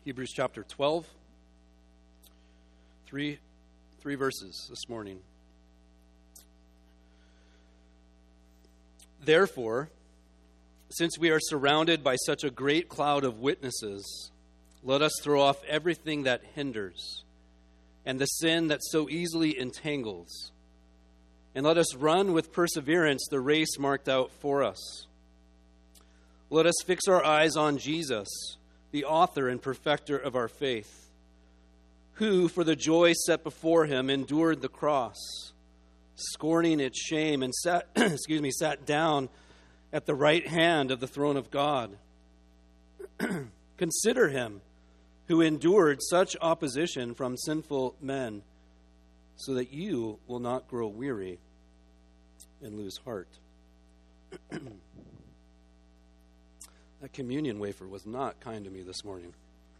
Hebrews chapter 12. Three verses this morning. Therefore, since we are surrounded by such a great cloud of witnesses, let us throw off everything that hinders and the sin that so easily entangles, and let us run with perseverance the race marked out for us. Let us fix our eyes on Jesus, the author and perfecter of our faith, who, for the joy set before him, endured the cross, scorning its shame, and sat down at the right hand of the throne of God. Consider him who endured such opposition from sinful men, so that you will not grow weary and lose heart. That communion wafer was not kind to me this morning.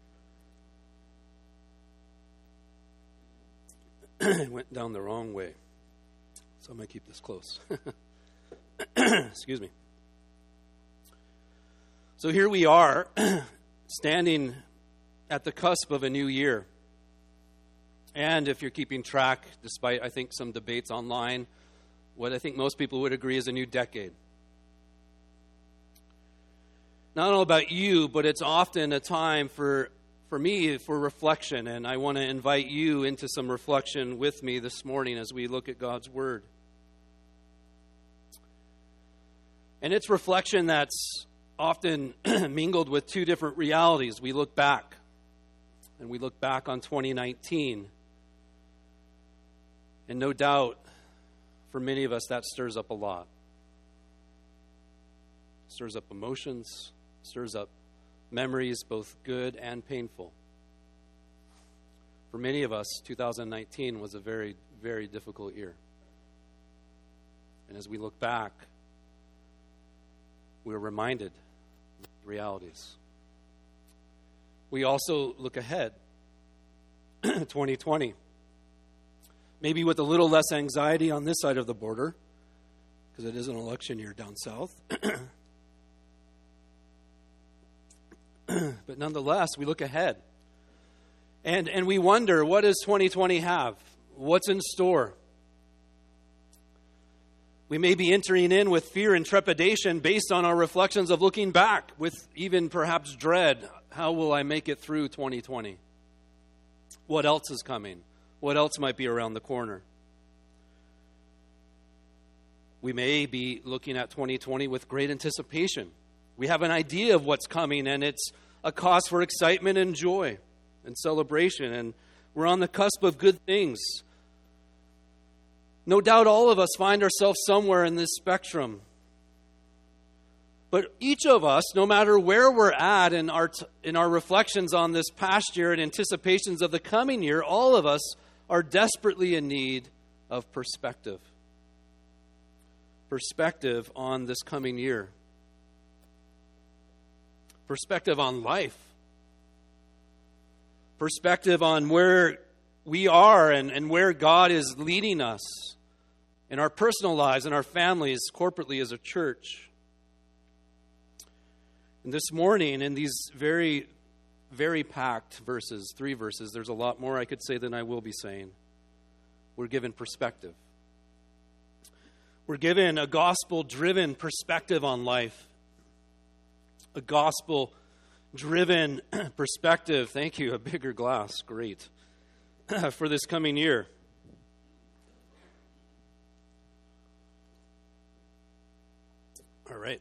It went down the wrong way. So I'm going to keep this close. Excuse me. So here we are, standing at the cusp of a new year. And if you're keeping track, despite, I think, some debates online, what I think most people would agree is a new decade. Now, I don't know about you, but it's often a time for me, for reflection, and I want to invite you into some reflection with me this morning as we look at God's Word. And it's reflection that's often mingled with two different realities. We look back, and we look back on 2019. And no doubt, for many of us, that stirs up a lot. Stirs up emotions, stirs up memories, both good and painful. For many of us, 2019 was a very, very difficult year. And as we look back, we're reminded of the realities. We also look ahead, 2020. Maybe with a little less anxiety on this side of the border, because it is an election year down south. But nonetheless, we look ahead. And we wonder, what does 2020 have? What's in store? We may be entering in with fear and trepidation based on our reflections of looking back, with even perhaps dread. How will I make it through 2020? What else is coming? What else might be around the corner? We may be looking at 2020 with great anticipation. We have an idea of what's coming, and it's a cause for excitement and joy and celebration, and we're on the cusp of good things. No doubt all of us find ourselves somewhere in this spectrum. But each of us, no matter where we're at in our reflections on this past year and anticipations of the coming year, all of us are desperately in need of perspective. Perspective on this coming year. Perspective on life. Perspective on where we are and where God is leading us in our personal lives, in our families, corporately as a church. And this morning, in these very, very packed verses, 3 verses, there's a lot more I could say than I will be saying. We're given perspective. We're given a gospel-driven perspective on life. A gospel-driven perspective. Thank you. A bigger glass. Great. For this coming year. All right.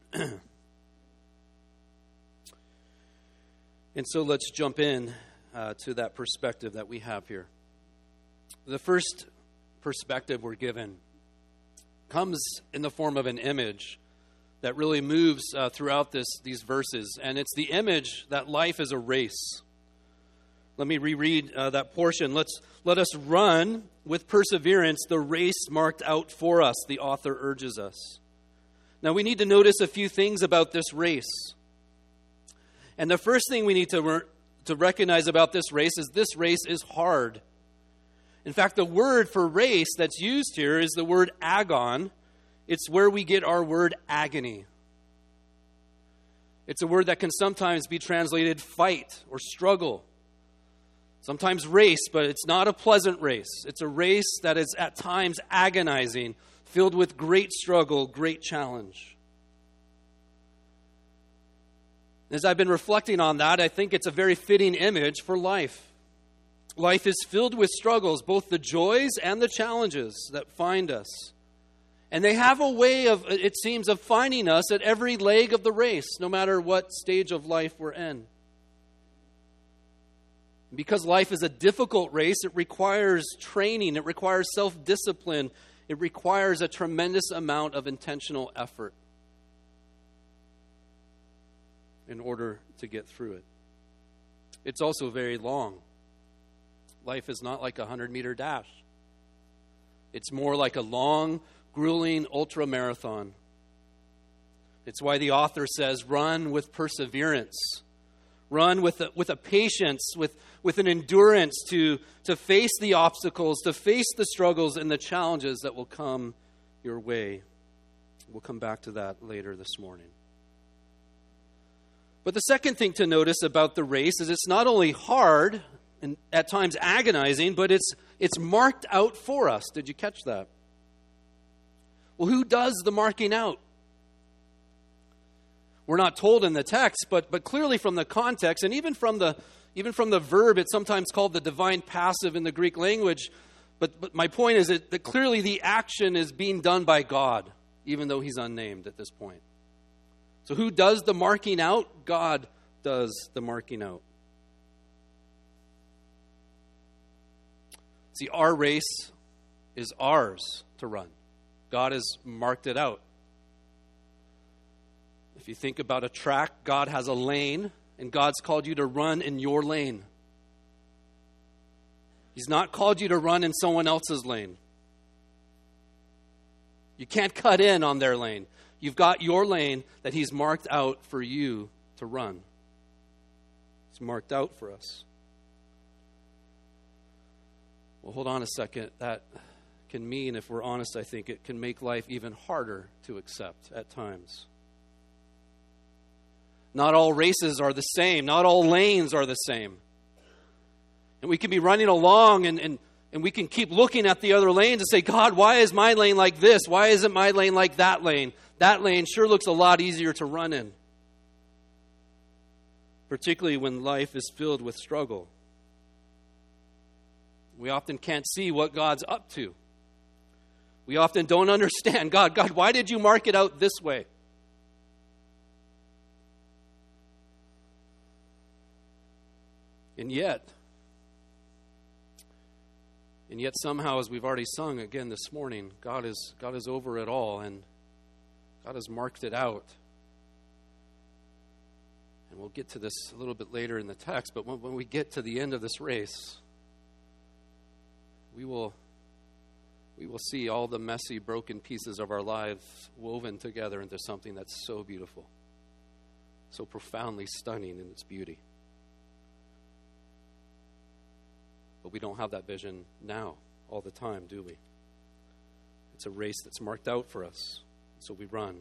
And so let's jump in to that perspective that we have here. The first perspective we're given comes in the form of an image that really moves throughout these verses. And it's the image that life is a race. Let me reread that portion. Let us run with perseverance the race marked out for us, the author urges us. Now we need to notice a few things about this race. And the first thing we need to recognize about this race is hard. In fact, the word for race that's used here is the word agon. It's where we get our word agony. It's a word that can sometimes be translated fight or struggle. Sometimes race, but it's not a pleasant race. It's a race that is at times agonizing, filled with great struggle, great challenge. As I've been reflecting on that, I think it's a very fitting image for life. Life is filled with struggles, both the joys and the challenges that find us. And they have a way of, it seems, of finding us at every leg of the race, no matter what stage of life we're in. Because life is a difficult race, it requires training, it requires self-discipline, it requires a tremendous amount of intentional effort in order to get through it. It's also very long. Life is not like a 100-meter dash. It's more like a long, grueling ultra-marathon. It's why the author says, run with perseverance. Run with a patience, with an endurance to face the obstacles, to face the struggles and the challenges that will come your way. We'll come back to that later this morning. But the second thing to notice about the race is it's not only hard and at times agonizing, but it's marked out for us. Did you catch that? Well, who does the marking out? We're not told in the text, but clearly from the context, and even from the verb, it's sometimes called the divine passive in the Greek language. But my point is that clearly the action is being done by God, even though he's unnamed at this point. So who does the marking out? God does the marking out. See, our race is ours to run. God has marked it out. If you think about a track, God has a lane, and God's called you to run in your lane. He's not called you to run in someone else's lane. You can't cut in on their lane. You've got your lane that he's marked out for you to run. It's marked out for us. Well, hold on a second. That can mean, if we're honest, I think it can make life even harder to accept at times. Not all races are the same. Not all lanes are the same. And we can be running along and we can keep looking at the other lanes and say, God, why is my lane like this? Why isn't my lane like that lane? That lane sure looks a lot easier to run in. Particularly when life is filled with struggle. We often can't see what God's up to. We often don't understand, God, why did you mark it out this way? And yet somehow, as we've already sung again this morning, God is over it all, and God has marked it out. And we'll get to this a little bit later in the text, but when we get to the end of this race, we will see all the messy, broken pieces of our lives woven together into something that's so beautiful, so profoundly stunning in its beauty. But we don't have that vision now all the time, do we? It's a race that's marked out for us, so we run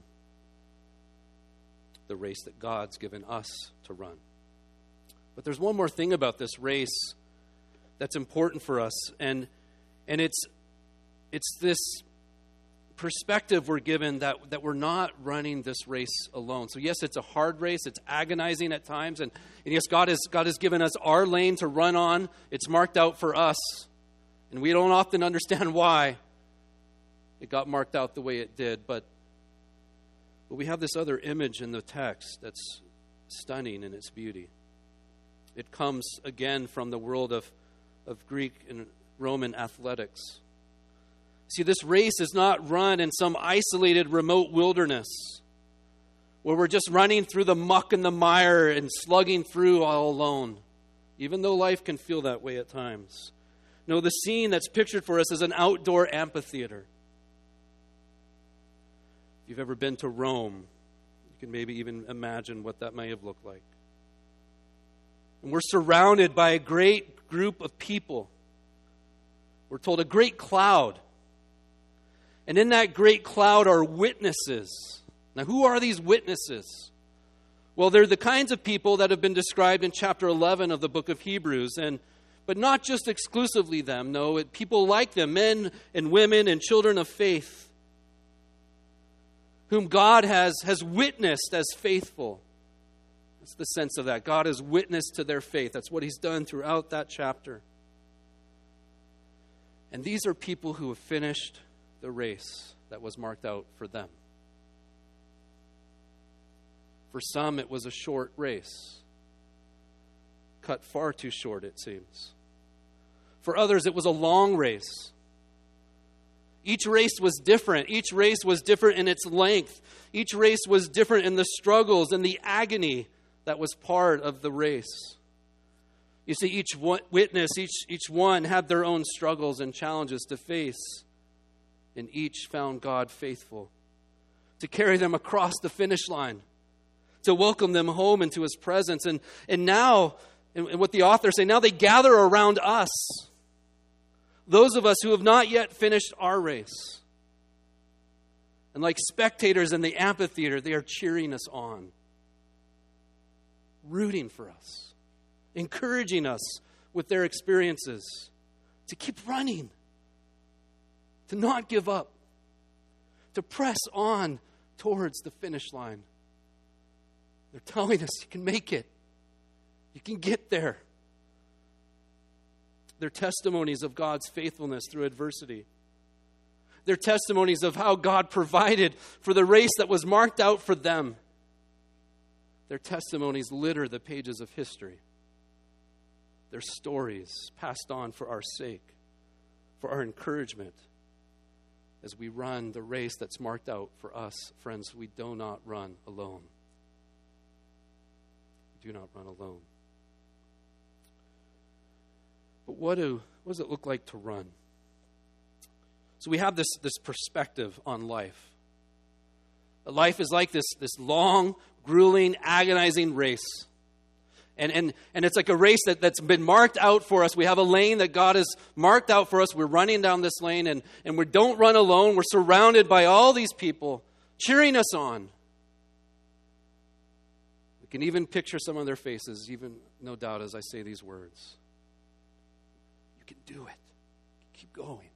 the race that God's given us to run. But there's one more thing about this race that's important for us, and it's this perspective we're given that we're not running this race alone. So yes, it's a hard race. It's agonizing at times. And yes, God has given us our lane to run on. It's marked out for us. And we don't often understand why it got marked out the way it did. But we have this other image in the text that's stunning in its beauty. It comes again from the world of Greek and Roman athletics. See, this race is not run in some isolated, remote wilderness where we're just running through the muck and the mire and slugging through all alone, even though life can feel that way at times. No, the scene that's pictured for us is an outdoor amphitheater. If you've ever been to Rome, you can maybe even imagine what that may have looked like. And we're surrounded by a great group of people. We're told a great cloud. And in that great cloud are witnesses. Now, who are these witnesses? Well, they're the kinds of people that have been described in chapter 11 of the book of Hebrews, but not just exclusively them. No, people like them, men and women and children of faith, whom God has witnessed as faithful. That's the sense of that. God has witnessed to their faith. That's what he's done throughout that chapter. And these are people who have finished the race that was marked out for them. For some, it was a short race. Cut far too short, it seems. For others, it was a long race. Each race was different. Each race was different in its length. Each race was different in the struggles and the agony that was part of the race. You see, each witness, each one had their own struggles and challenges to face, and each found God faithful to carry them across the finish line, to welcome them home into his presence. And now, and what the authors say, now they gather around us, those of us who have not yet finished our race. And like spectators in the amphitheater, they are cheering us on, rooting for us, encouraging us with their experiences to keep running, to not give up, to press on towards the finish line. They're telling us you can make it. You can get there. They're testimonies of God's faithfulness through adversity. They're testimonies of how God provided for the race that was marked out for them. Their testimonies litter the pages of history. Their stories passed on for our sake, for our encouragement, as we run the race that's marked out for us. Friends, we do not run alone. We do not run alone. But what does it look like to run? So we have this perspective on life. Life is like this long, grueling, agonizing race. And it's like a race that's been marked out for us. We have a lane that God has marked out for us. We're running down this lane, and we don't run alone. We're surrounded by all these people cheering us on. We can even picture some of their faces, even no doubt, as I say these words. You can do it. Keep going.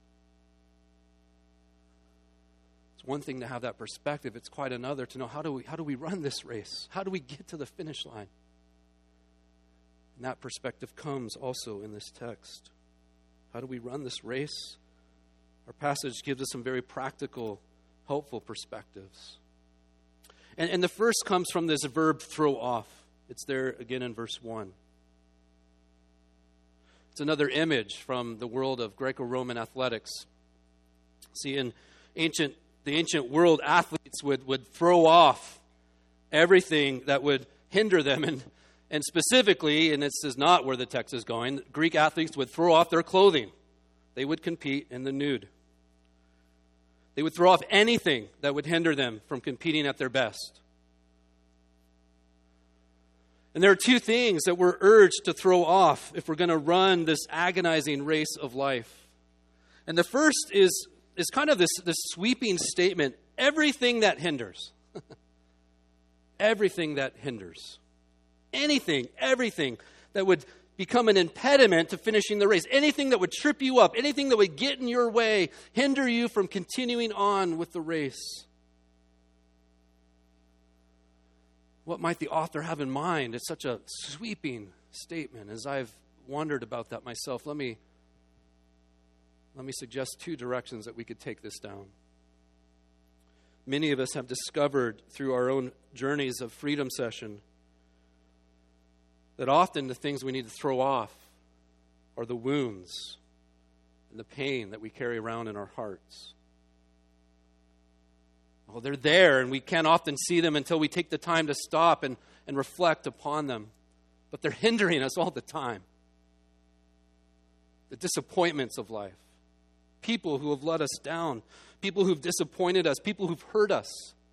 It's one thing to have that perspective. It's quite another to know how do we run this race? How do we get to the finish line? And that perspective comes also in this text. How do we run this race? Our passage gives us some very practical, helpful perspectives. And the first comes from this verb throw off. It's there again in verse 1. It's another image from the world of Greco-Roman athletics. See, in the ancient world, athletes would throw off everything that would hinder them. And specifically, and this is not where the text is going, Greek athletes would throw off their clothing. They would compete in the nude. They would throw off anything that would hinder them from competing at their best. And there are two things that we're urged to throw off if we're going to run this agonizing race of life. And the first is kind of this sweeping statement, everything that hinders. Everything that hinders. Anything, everything that would become an impediment to finishing the race. Anything that would trip you up. Anything that would get in your way, hinder you from continuing on with the race. What might the author have in mind? It's such a sweeping statement. As I've wondered about that myself, let me suggest two directions that we could take this down. Many of us have discovered through our own journeys of Freedom Session that often the things we need to throw off are the wounds and the pain that we carry around in our hearts. Well, they're there, and we can't often see them until we take the time to stop and reflect upon them. But they're hindering us all the time. The disappointments of life. People who have let us down. People who've disappointed us. People who've hurt us.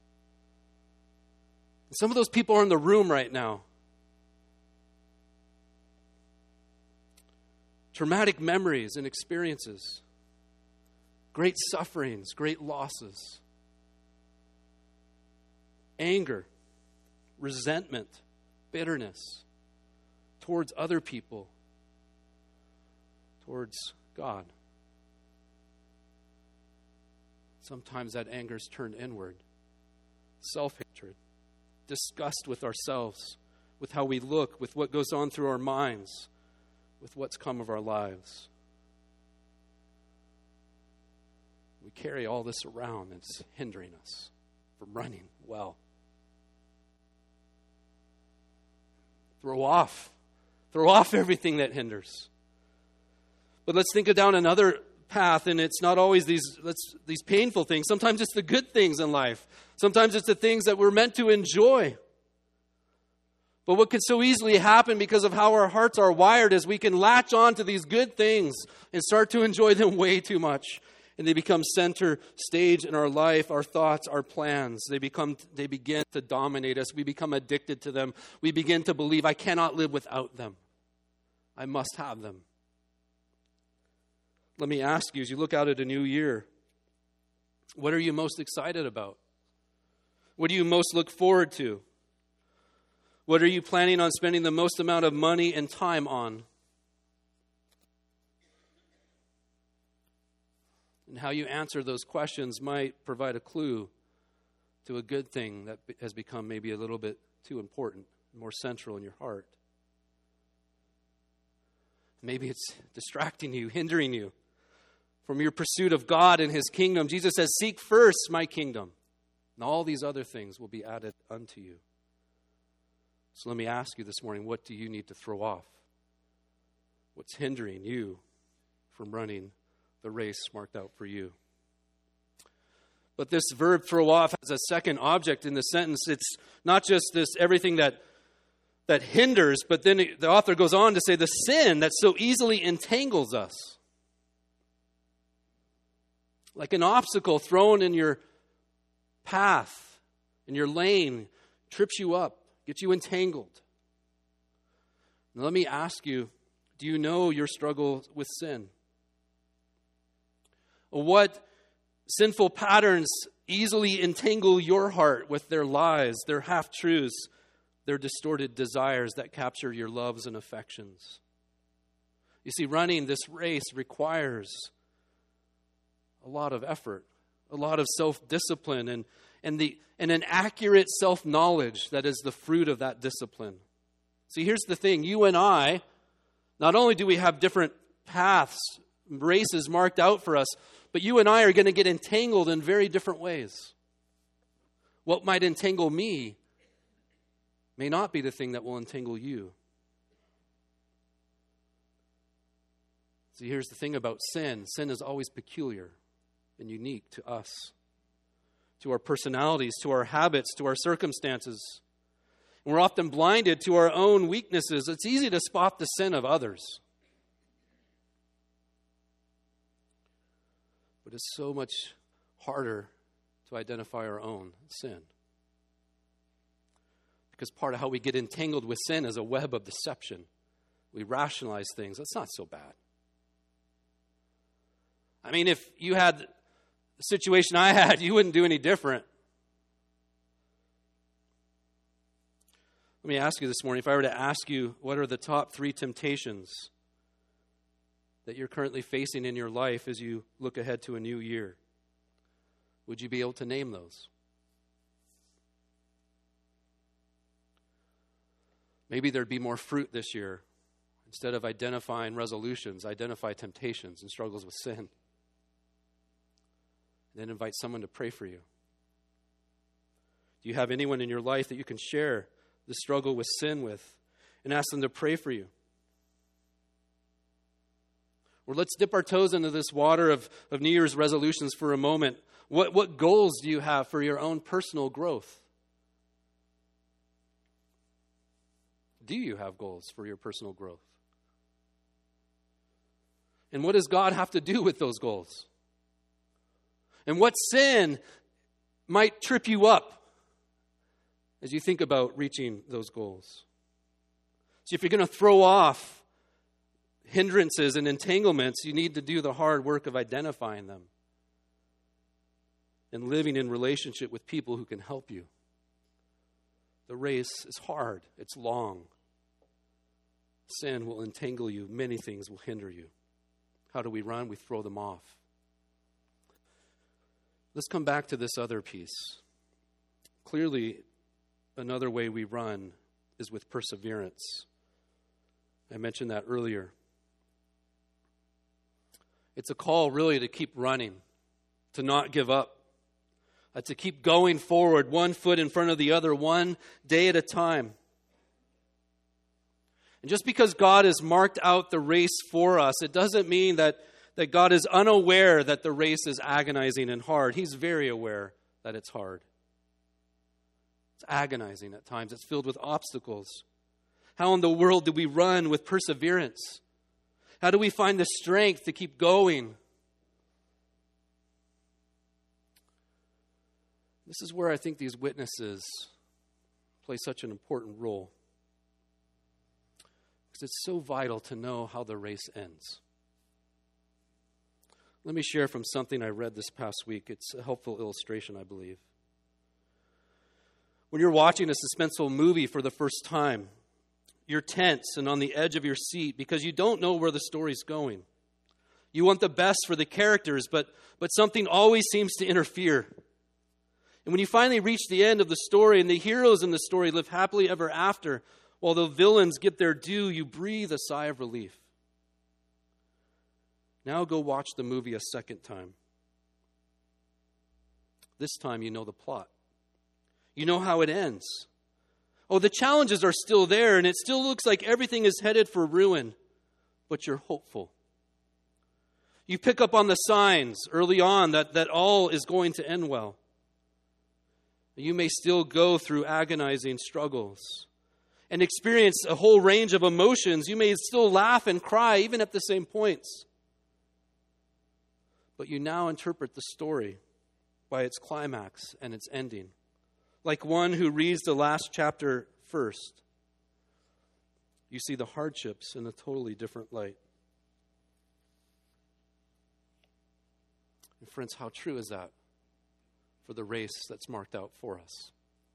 And some of those people are in the room right now. Traumatic memories and experiences. Great sufferings, great losses. Anger, resentment, bitterness towards other people, towards God. Sometimes that anger is turned inward. Self-hatred, disgust with ourselves, with how we look, with what goes on through our minds, with what's come of our lives. We carry all this around, and it's hindering us from running well. Throw off everything that hinders. But let's think down another path, and it's not always these painful things. Sometimes it's the good things in life. Sometimes it's the things that we're meant to enjoy. But what can so easily happen because of how our hearts are wired is we can latch on to these good things and start to enjoy them way too much. And they become center stage in our life, our thoughts, our plans. They begin to dominate us. We become addicted to them. We begin to believe, I cannot live without them. I must have them. Let me ask you, as you look out at a new year, what are you most excited about? What do you most look forward to? What are you planning on spending the most amount of money and time on? And how you answer those questions might provide a clue to a good thing that has become maybe a little bit too important, more central in your heart. Maybe it's distracting you, hindering you from your pursuit of God and His kingdom. Jesus says, seek first my kingdom, and all these other things will be added unto you. So let me ask you this morning, what do you need to throw off? What's hindering you from running the race marked out for you? But this verb throw off has a second object in the sentence. It's not just this everything that hinders, but then the author goes on to say the sin that so easily entangles us. Like an obstacle thrown in your path, in your lane, trips you up, gets you entangled. Now let me ask you, do you know your struggle with sin? What sinful patterns easily entangle your heart with their lies, their half-truths, their distorted desires that capture your loves and affections? You see, running this race requires a lot of effort, a lot of self-discipline, and an accurate self-knowledge that is the fruit of that discipline. See, here's the thing. You and I, not only do we have different paths, races marked out for us, but you and I are going to get entangled in very different ways. What might entangle me may not be the thing that will entangle you. See, here's the thing about sin. Sin is always peculiar and unique to us, to our personalities, to our habits, to our circumstances. And we're often blinded to our own weaknesses. It's easy to spot the sin of others, but it's so much harder to identify our own sin. Because part of how we get entangled with sin is a web of deception. We rationalize things. That's not so bad. I mean, if you had the situation I had, you wouldn't do any different. Let me ask you this morning, if I were to ask you, what are the top 3 temptations that you're currently facing in your life as you look ahead to a new year? Would you be able to name those? Maybe there'd be more fruit this year. Instead of identifying resolutions, identify temptations and struggles with sin. And then invite someone to pray for you. Do you have anyone in your life that you can share the struggle with sin with and ask them to pray for you? Or let's dip our toes into this water of New Year's resolutions for a moment. What goals do you have for your own personal growth? Do you have goals for your personal growth? And what does God have to do with those goals? And what sin might trip you up as you think about reaching those goals? See, if you're going to throw off hindrances and entanglements, you need to do the hard work of identifying them and living in relationship with people who can help you. The race is hard. It's long. Sin will entangle you. Many things will hinder you. How do we run? We throw them off. Let's come back to this other piece. Clearly, another way we run is with perseverance. I mentioned that earlier. It's a call really to keep running, to not give up, to keep going forward, one foot in front of the other, one day at a time. And just because God has marked out the race for us, it doesn't mean that God is unaware that the race is agonizing and hard. He's very aware that it's hard. It's agonizing at times. It's filled with obstacles. How in the world do we run with perseverance? How do we find the strength to keep going? This is where I think these witnesses play such an important role. Because it's so vital to know how the race ends. Let me share from something I read this past week. It's a helpful illustration, I believe. When you're watching a suspenseful movie for the first time, you're tense and on the edge of your seat because you don't know where the story's going. You want the best for the characters, but something always seems to interfere. And when you finally reach the end of the story and the heroes in the story live happily ever after, while the villains get their due, you breathe a sigh of relief. Now go watch the movie a second time. This time you know the plot. You know how it ends. Oh, the challenges are still there, and it still looks like everything is headed for ruin, but you're hopeful. You pick up on the signs early on that all is going to end well. You may still go through agonizing struggles and experience a whole range of emotions. You may still laugh and cry even at the same points. But you now interpret the story by its climax and its ending, like one who reads the last chapter first. You see the hardships in a totally different light. And friends, how true is that for the race that's marked out for us?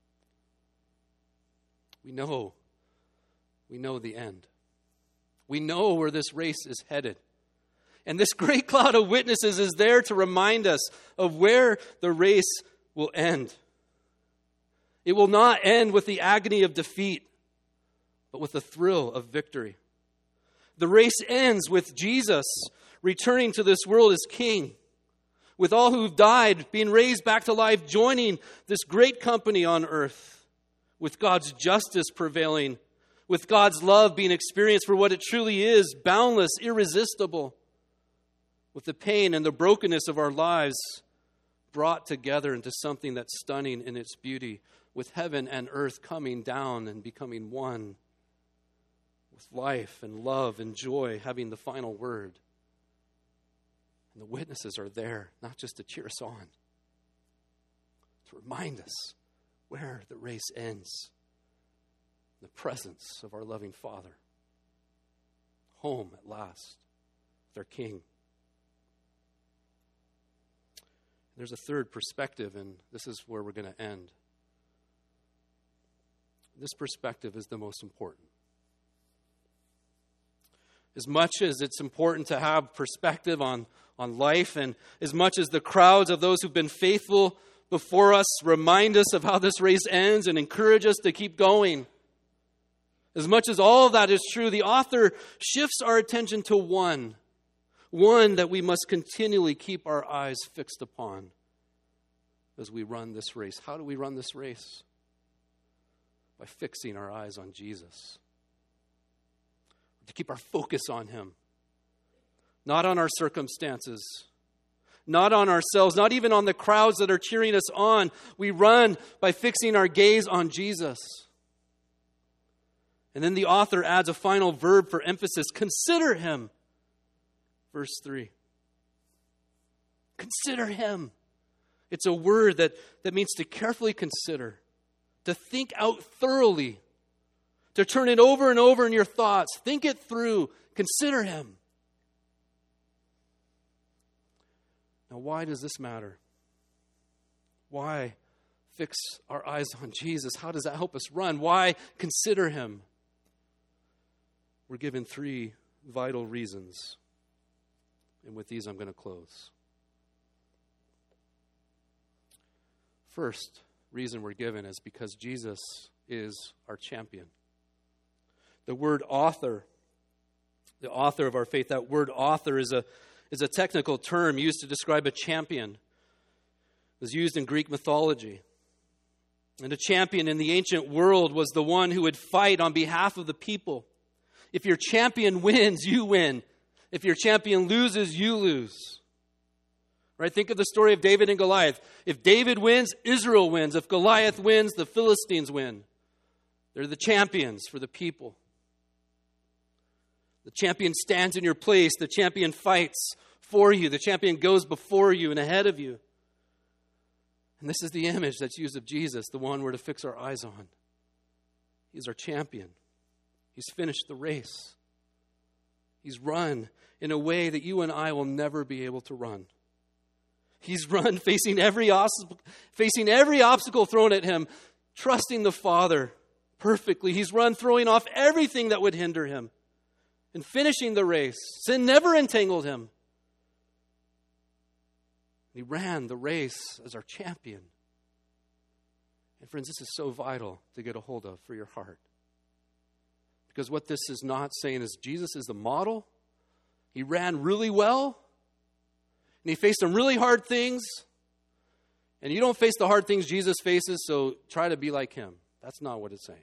We know the end. We know where this race is headed. And this great cloud of witnesses is there to remind us of where the race will end. It will not end with the agony of defeat, but with the thrill of victory. The race ends with Jesus returning to this world as King, with all who've died being raised back to life, joining this great company on earth, with God's justice prevailing, with God's love being experienced for what it truly is, boundless, irresistible, with the pain and the brokenness of our lives brought together into something that's stunning in its beauty, with heaven and earth coming down and becoming one, with life and love and joy having the final word. And the witnesses are there, not just to cheer us on, to remind us where the race ends. In the presence of our loving Father. Home at last, with our King. There's a third perspective, and this is where we're going to end. This perspective is the most important. As much as it's important to have perspective on life, and as much as the crowds of those who've been faithful before us remind us of how this race ends and encourage us to keep going, as much as all of that is true, the author shifts our attention to one that we must continually keep our eyes fixed upon as we run this race. How do we run this race? By fixing our eyes on Jesus. To keep our focus on Him. Not on our circumstances. Not on ourselves. Not even on the crowds that are cheering us on. We run by fixing our gaze on Jesus. And then the author adds a final verb for emphasis. Consider Him. Verse 3. Consider Him. It's a word that means to carefully consider, to think out thoroughly, to turn it over and over in your thoughts. Think it through. Consider Him. Now, why does this matter? Why fix our eyes on Jesus. How does that help us run? Why consider him? We're given 3 vital reasons. And with these, I'm going to close. First reason we're given is because Jesus is our champion. The word author, the author of our faith, that word author is a technical term used to describe a champion. It was used in Greek mythology. And a champion in the ancient world was the one who would fight on behalf of the people. If your champion wins, you win. If your champion loses, you lose. Right? Think of the story of David and Goliath. If David wins, Israel wins. If Goliath wins, the Philistines win. They're the champions for the people. The champion stands in your place. The champion fights for you. The champion goes before you and ahead of you. And this is the image that's used of Jesus, the one we're to fix our eyes on. He's our champion. He's finished the race. He's run in a way that you and I will never be able to run. He's run facing every obstacle thrown at him, trusting the Father perfectly. He's run throwing off everything that would hinder him and finishing the race. Sin never entangled him. He ran the race as our champion. And friends, this is so vital to get a hold of for your heart. Because what this is not saying is Jesus is the model. He ran really well. And he faced some really hard things. And you don't face the hard things Jesus faces, so try to be like him. That's not what it's saying.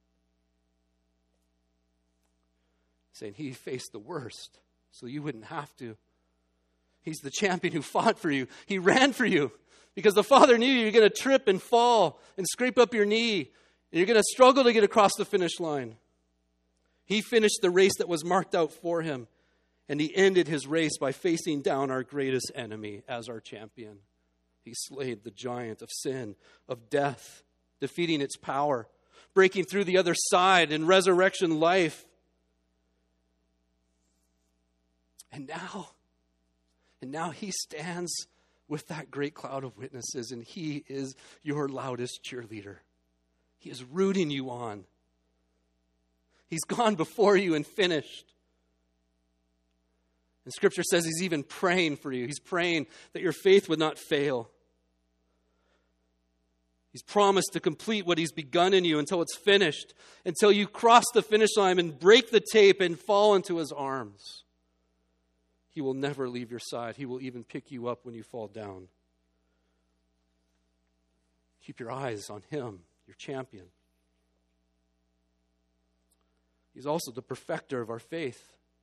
It's saying he faced the worst, so you wouldn't have to. He's the champion who fought for you. He ran for you. Because the Father knew you're going to trip and fall and scrape up your knee. And you're going to struggle to get across the finish line. He finished the race that was marked out for him. And he ended his race by facing down our greatest enemy as our champion. He slayed the giant of sin, of death, defeating its power, breaking through the other side in resurrection life. And now he stands with that great cloud of witnesses, and he is your loudest cheerleader. He is rooting you on. He's gone before you and finished. And Scripture says he's even praying for you. He's praying that your faith would not fail. He's promised to complete what he's begun in you until it's finished, until you cross the finish line and break the tape and fall into his arms. He will never leave your side. He will even pick you up when you fall down. Keep your eyes on him, your champion. He's also the perfecter of our faith.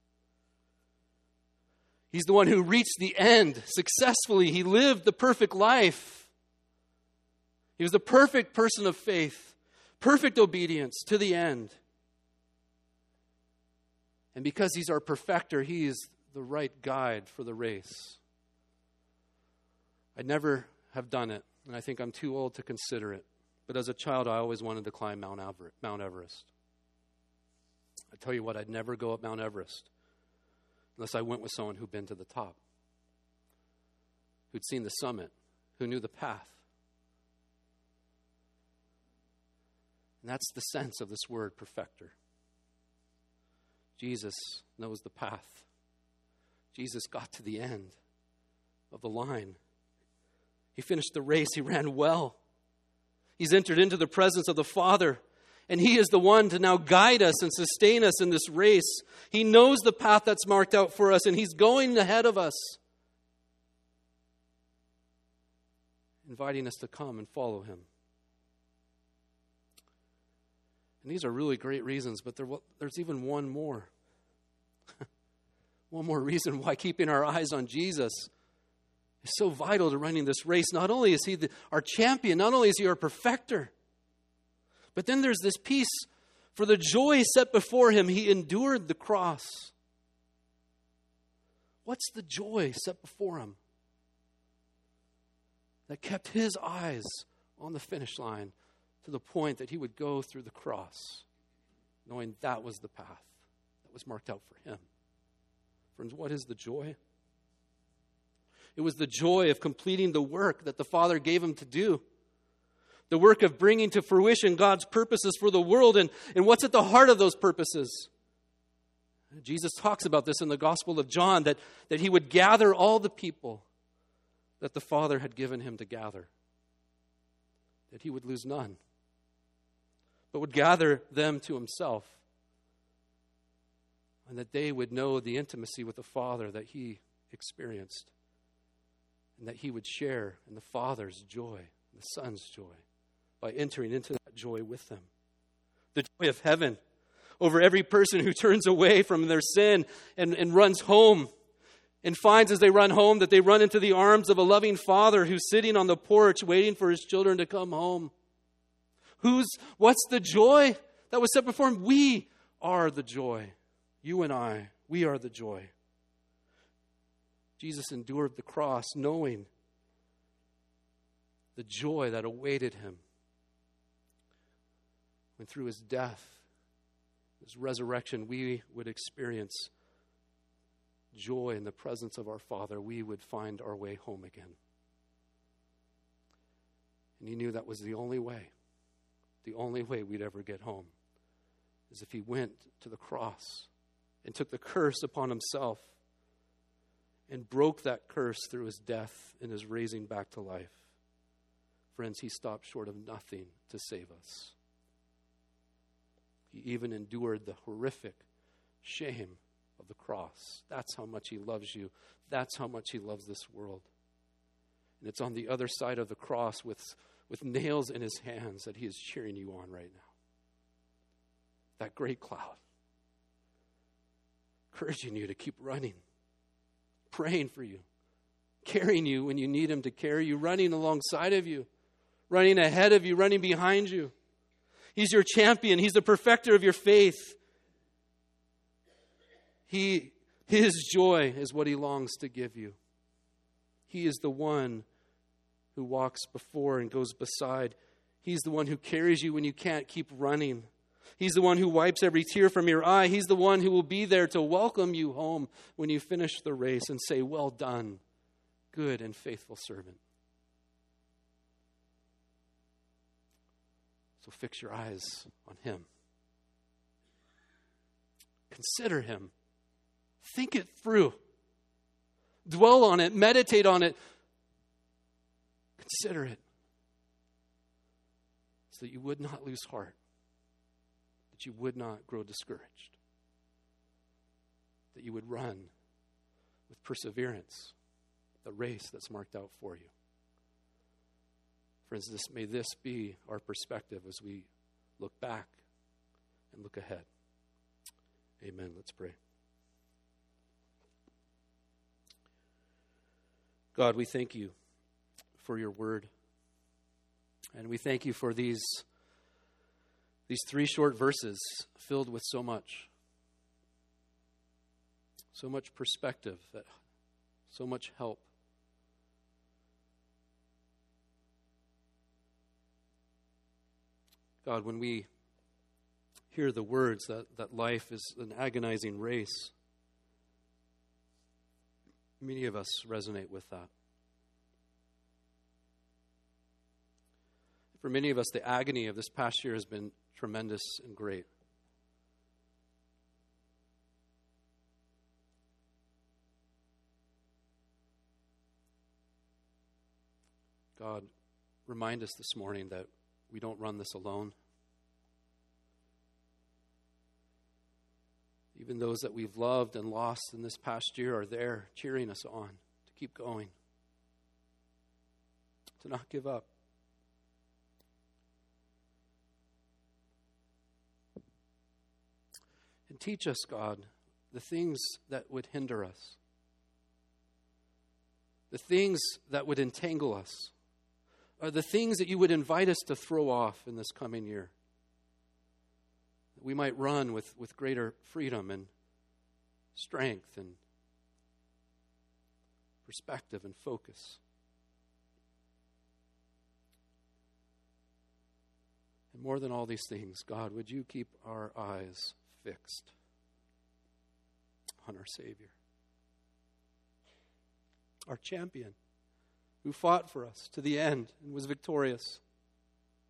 He's the one who reached the end successfully. He lived the perfect life. He was the perfect person of faith, perfect obedience to the end. And because he's our perfecter, he is the right guide for the race. I never have done it, and I think I'm too old to consider it. But as a child, I always wanted to climb Mount Everest. I tell you what, I'd never go up Mount Everest unless I went with someone who'd been to the top, who'd seen the summit, who knew the path. And that's the sense of this word, perfecter. Jesus knows the path. Jesus got to the end of the line. He finished the race. He ran well. He's entered into the presence of the Father. And he is the one to now guide us and sustain us in this race. He knows the path that's marked out for us, and he's going ahead of us, inviting us to come and follow him. And these are really great reasons, but there's even one more. One more reason why keeping our eyes on Jesus is so vital to running this race. Not only is he our champion, not only is he our perfecter, but then there's this piece. For the joy set before him, he endured the cross. What's the joy set before him that kept his eyes on the finish line to the point that he would go through the cross, knowing that was the path that was marked out for him? Friends, what is the joy? It was the joy of completing the work that the Father gave him to do. The work of bringing to fruition God's purposes for the world and what's at the heart of those purposes. Jesus talks about this in the Gospel of John, that he would gather all the people that the Father had given him to gather. That he would lose none, but would gather them to himself. And that they would know the intimacy with the Father that he experienced. And that he would share in the Father's joy, the Son's joy, by entering into that joy with them. The joy of heaven over every person who turns away from their sin and runs home and finds as they run home that they run into the arms of a loving Father who's sitting on the porch waiting for his children to come home. What's the joy that was set before him? We are the joy. You and I, we are the joy. Jesus endured the cross knowing the joy that awaited him when through his death, his resurrection, we would experience joy in the presence of our Father. We would find our way home again. And he knew that was the only way we'd ever get home, is if he went to the cross and took the curse upon himself and broke that curse through his death and his raising back to life. Friends, he stopped short of nothing to save us. He even endured the horrific shame of the cross. That's how much he loves you. That's how much he loves this world. And it's on the other side of the cross with nails in his hands that he is cheering you on right now. That great cloud. Encouraging you to keep running. Praying for you. Carrying you when you need him to carry you. Running alongside of you. Running ahead of you. Running behind you. He's your champion. He's the perfecter of your faith. His joy is what he longs to give you. He is the one who walks before and goes beside. He's the one who carries you when you can't keep running. He's the one who wipes every tear from your eye. He's the one who will be there to welcome you home when you finish the race and say, "Well done, good and faithful servant." So fix your eyes on him. Consider him. Think it through. Dwell on it. Meditate on it. Consider it. So that you would not lose heart. That you would not grow discouraged. That you would run with perseverance the race that's marked out for you. Friends, may this be our perspective as we look back and look ahead. Amen. Let's pray. God, we thank you for your word. And we thank you for these 3 short verses filled with so much perspective, so much help. God, when we hear the words that life is an agonizing race, many of us resonate with that. For many of us, the agony of this past year has been tremendous and great. God, remind us this morning that we don't run this alone. Even those that we've loved and lost in this past year are there cheering us on to keep going, to not give up. And teach us, God, the things that would hinder us, the things that would entangle us, are the things that you would invite us to throw off in this coming year. That we might run with greater freedom and strength and perspective and focus. And more than all these things, God, would you keep our eyes fixed on our Savior, our champion, who fought for us to the end and was victorious.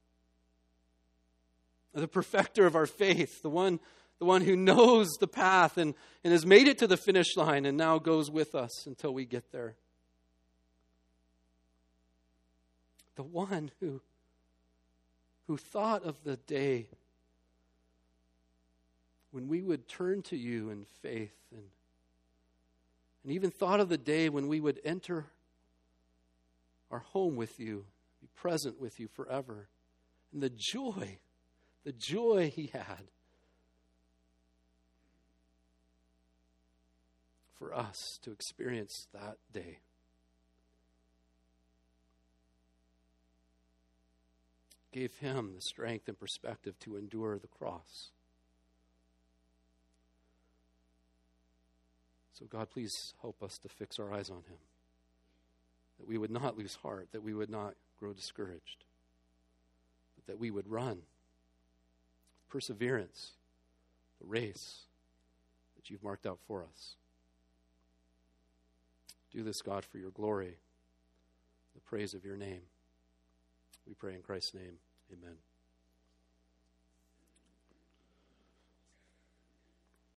the perfecter of our faith, the one who knows the path and has made it to the finish line and now goes with us until we get there. The one who thought of the day when we would turn to you in faith and even thought of the day when we would enter our home with you, be present with you forever. And the joy he had for us to experience that day. Gave him the strength and perspective to endure the cross. So God, please help us to fix our eyes on him, that we would not lose heart, that we would not grow discouraged, but that we would run with perseverance the race that you've marked out for us. Do this, God, for your glory, the praise of your name. We pray in Christ's name. Amen.